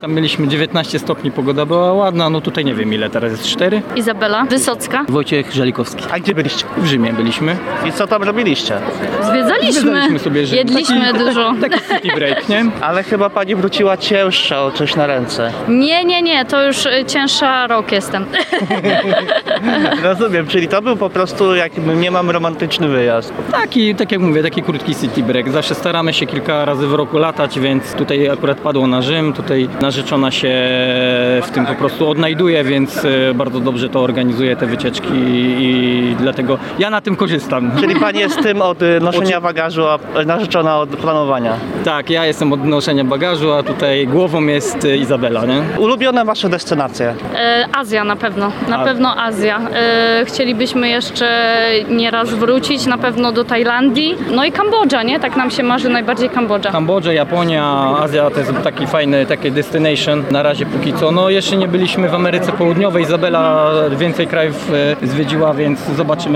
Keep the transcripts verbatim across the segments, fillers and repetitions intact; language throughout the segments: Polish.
Tam mieliśmy dziewiętnaście stopni, pogoda była ładna, no tutaj nie wiem ile, teraz jest cztery. Izabela Wysocka. Wojciech Żelikowski. A gdzie byliście? W Rzymie byliśmy. I co tam robiliście? Zwiedzaliśmy. Zwiedzaliśmy sobie Rzym. Jedliśmy taki, dużo. Taki city break, nie? Ale chyba pani wróciła cięższa o coś na ręce. Nie, nie, nie, to już y, cięższa rok jestem. Rozumiem, czyli to był po prostu, jakby nie mam romantyczny wyjazd. Taki, tak jak mówię, taki krótki city break. Zawsze staramy się kilka razy w roku latać, więc tutaj akurat padło na Rzym. Tutaj narzeczona się w tym po prostu odnajduje, więc e, bardzo dobrze to organizuje, te wycieczki i dlatego ja na tym korzystam. Czyli pani jest tym od y, noszenia bagażu, a narzeczona od planowania. Tak, ja jestem od noszenia bagażu, a tutaj głową jest e, Izabela, nie? Ulubione wasze destynacje? E, Azja na pewno, na A- pewno Azja. E, chcielibyśmy jeszcze nieraz wrócić, na pewno do Tajlandii. No i Kambodża, nie? Tak nam się marzy najbardziej Kambodża. Kambodża, Japonia, Azja to jest taki fajny taki destination na razie póki co. No jeszcze nie byliśmy w Ameryce Południowej, Izabela więcej krajów e, zwiedziła, więc zobaczymy,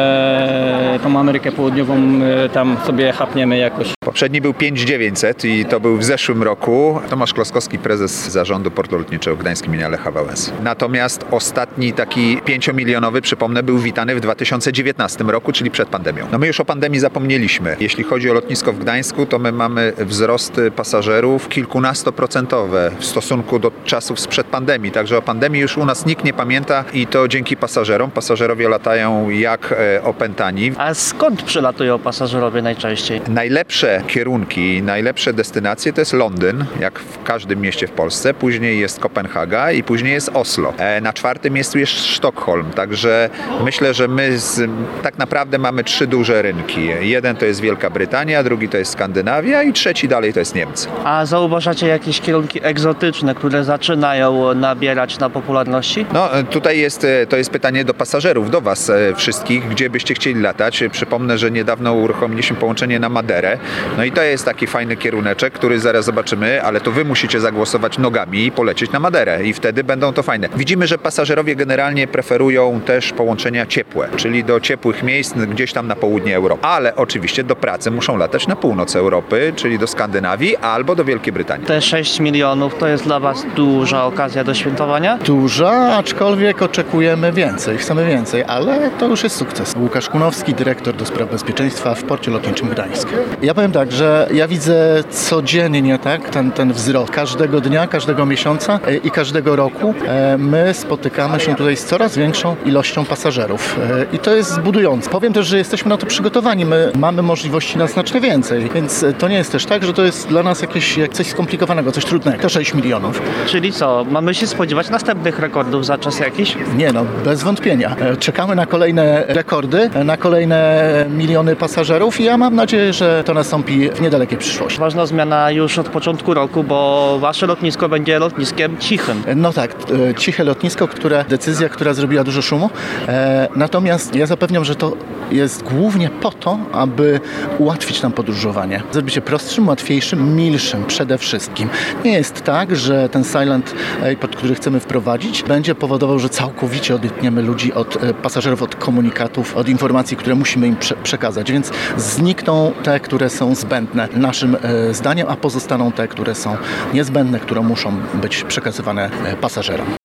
może tą Amerykę Południową e, tam sobie chapniemy jakoś. Poprzedni był pięć tysięcy dziewięćset i to był w zeszłym roku. Tomasz Kloskowski, prezes zarządu Portu Lotniczego Gdańsk imienia Lecha Wałęsy. Natomiast ostatni taki pięciomilionowy, przypomnę, był witany w dwa tysiące dziewiętnastym roku, czyli przed pandemią. No my już o pandemii zapomnieliśmy. Jeśli chodzi o lotnisko w Gdańsku, to my mamy wzrosty pasażerów kilkunastoprocentowe w stosunku do czasów sprzed pandemii. Także o pandemii już u nas nikt nie pamięta i to dzięki pasażerom. Pasażerowie latają jak e, opętani. A skąd przylatują pasażerowie najczęściej? Najlepsze kierunki, najlepsze destynacje to jest Londyn, jak w każdym mieście w Polsce. Później jest Kopenhaga i później jest Oslo. E, na czwartym miejscu jest Sztokholm. Także myślę, że my z, tak naprawdę mamy trzy duże rynki. Jeden to jest Wielka Brytania, drugi to jest Skandynawia i trzeci dalej to jest Niemcy. A zauważacie jakieś kierunki egzotyczne, które zaczynają nabierać na popularności? No e, tutaj jest, e, to jest pytanie do pasażerów, do was e, wszystkich, gdzie byście chcieli latać. Przypomnę, że niedawno uruchomiliśmy połączenie na Maderę. No i to jest taki fajny kieruneczek, który zaraz zobaczymy, ale to wy musicie zagłosować nogami i polecieć na Maderę i wtedy będą to fajne. Widzimy, że pasażerowie generalnie preferują też połączenia ciepłe, czyli do ciepłych miejsc gdzieś tam na południe Europy. Ale oczywiście do pracy muszą latać na północ Europy, czyli do Skandynawii albo do Wielkiej Brytanii. Te sześć milionów to jest dla was duża okazja do świętowania? Duża, aczkolwiek oczekujemy więcej, chcemy więcej, ale to już jest sukces. Łukasz Kunowski, dyrektor do spraw bezpieczeństwa w Porcie Lotniczym Gdańsk. Ja powiem tak, że ja widzę codziennie tak, ten, ten wzrost. Każdego dnia, każdego miesiąca e, i każdego roku e, my spotykamy się tutaj z coraz większą ilością pasażerów e, i to jest budujące. Powiem też, że jesteśmy na to przygotowani. My mamy możliwości na znacznie więcej, więc e, to nie jest też tak, że to jest dla nas jakieś jak coś skomplikowanego, coś trudnego. To sześć milionów. Czyli co, mamy się spodziewać następnych rekordów za czas jakiś? Nie no, bez wątpienia. E, Czekamy na kolejne rekordy, e, na kolejne miliony pasażerów i ja mam nadzieję, że to nastąpi w niedalekiej przyszłości. Ważna zmiana już od początku roku, bo wasze lotnisko będzie lotniskiem cichym. E, No tak, e, ciche lotnisko, które, decyzja, która zrobiła dużo szumu. E, natomiast ja zapewniam, że to jest głównie po to, aby ułatwić nam podróżowanie. Zrobić je prostszym, łatwiejszym, milszym przede wszystkim. Nie jest tak, że ten Silent Airport, który chcemy wprowadzić, będzie powodował, że całkowicie odetniemy ludzi od e, pasażerów, od komunikatów, od informacji, które musimy im prze- przekazać. Więc znikną te, które są zbędne naszym e, zdaniem, a pozostaną te, które są niezbędne, które muszą być przekazywane e, pasażerom.